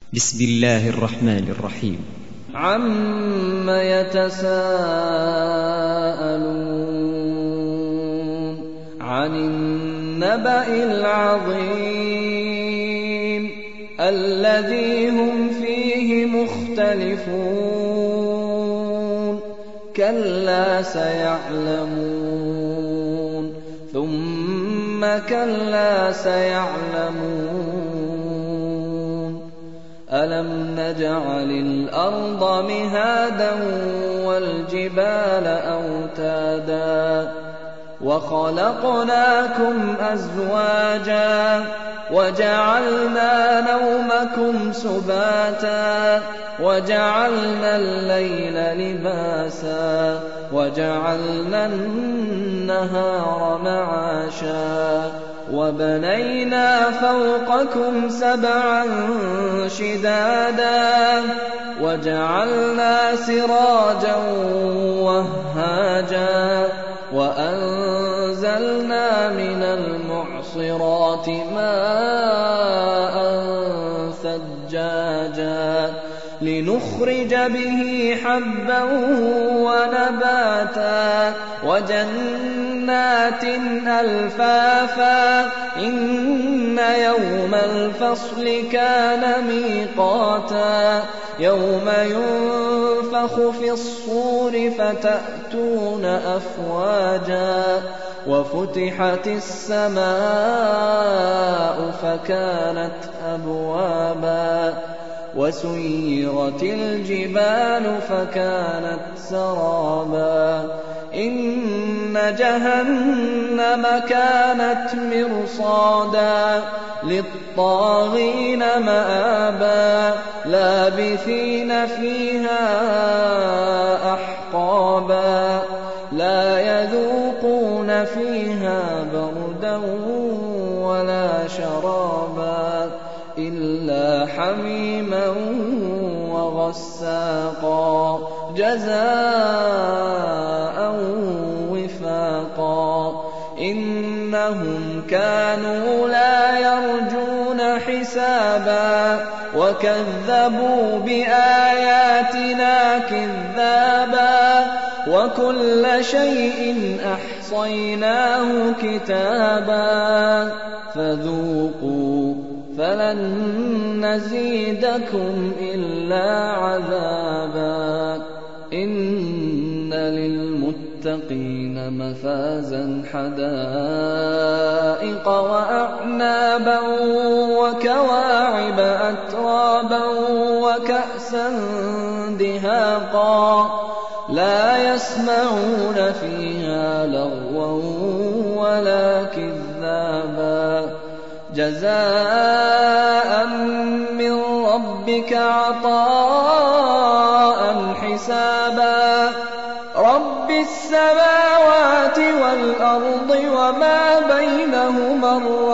بسم الله الرحمن الرحيم. عَمَّ يَتَسَاءَلُونَ عَنِ النَّبَإِ الْعَظِيمِ الَّذِي هُمْ فِيهِ مُخْتَلِفُونَ كَلَّا سَيَعْلَمُونَ ثُمَّ كَلَّا سَيَعْلَمُونَ أَلَمْ نَجْعَلِ الْأَرْضَ مِهَادًا وَالْجِبَالَ أَوْتَادًا وَخَلَقْنَاكُمْ أَزْوَاجًا وَجَعَلْنَا نَوْمَكُمْ سُبَاتًا وَجَعَلْنَا اللَّيْلَ لِبَاسًا وَجَعَلْنَا النَّهَارَ مَعَاشًا وَبَنَيْنَا فَوْقَكُمْ سَبْعًا شِدَادًا وَجَعَلْنَا سِرَاجًا وَهَّاجًا وَأَنزَلْنَا مِنَ الْمُعْصِرَاتِ مَاءً ثَجَّاجًا لِنُخْرِجَ بِهِ حَبًّا وَنَبَاتًا وَجَنَّاتٍ أَلْفَافًا إِنَّ يَوْمَ الْفَصْلِ كَانَ مِيقَاتًا يَوْمَ يُنفَخُ فِي الصُّورِ فَتَأْتُونَ أَفْوَاجًا وَفُتِحَتِ السَّمَاءُ فَكَانَتْ أَبْوَابًا وَسُيِّرَتِ الْجِبَالُ فَكَانَتْ سَرَابًا إِنَّ جَهَنَّمَ كَانَتْ مِرْصَادًا لِلطَّاغِينَ مَآبًا لَابِثِينَ فِيهَا أَحْقَابًا لَا يَذُوقُونَ فِيهَا بَرْدًا وَلَا شَرَابًا إِلَّا حَمِيمًا وَغَسَّاقًا جَزَاءً وِفَاقًا إِنَّهُمْ كَانُوا لَا يَرْجُونَ حِسَابًا وَكَذَّبُوا بِآيَاتِنَا كِذَّابًا وَكُلَّ شَيْءٍ أَحْصَيْنَاهُ كِتَابًا فَذُوقُوا فَلَن نَّزِيدَكُمْ إِلَّا عَذَابًا إِنَّ لِلْمُتَّقِينَ مَفَازًا حَدَائِقَ وَأَعْنَابًا وَكَوَاعِبَ أَتْرَابًا وَكَأْسًا دِهَاقًا لَا يَسْمَعُونَ فِيهَا لَغْوًا وَلَا كِذَّابًا جَزَاءً مِّن رَّبِّكَ عَطَاءً حِسَابًا رَّبِّ السَّمَاوَاتِ وَالْأَرْضِ وَمَا بَيْنَهُمَا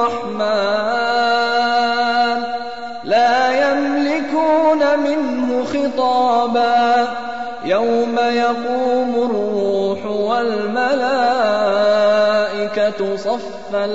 الرَّحْمَٰنُ لَا يَمْلِكُونَ مِنْهُ خِطَابًا يَوْمَ يَقُومُ الرُّوحُ وَالْمَلَائِكَةُ صَفًّا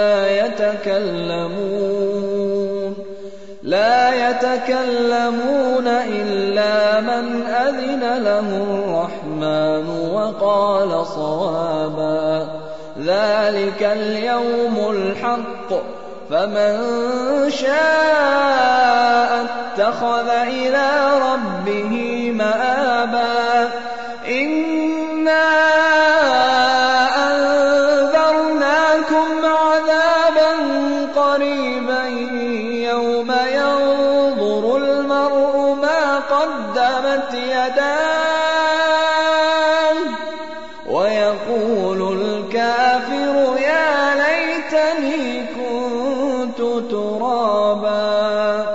لَّا يَتَكَلَّمُونَ إِلَّا مَنْ أَذِنَ لَهُ الرَّحْمَٰنُ وَقَالَ صَوَابًا ذَٰلِكَ الْيَوْمُ الْحَقُّ فَمَن شَاءَ اتَّخَذَ إِلَىٰ رَبِّهِ مَآبًا إِنَّا أَنذَرْنَاكُمْ عَذَابًا قَرِيبًا يَوْمَ يَنظُرُ الْمَرْءُ مَا قَدَّمَتْ يَدَاهُ وَيَقُولُ الْكَافِرُ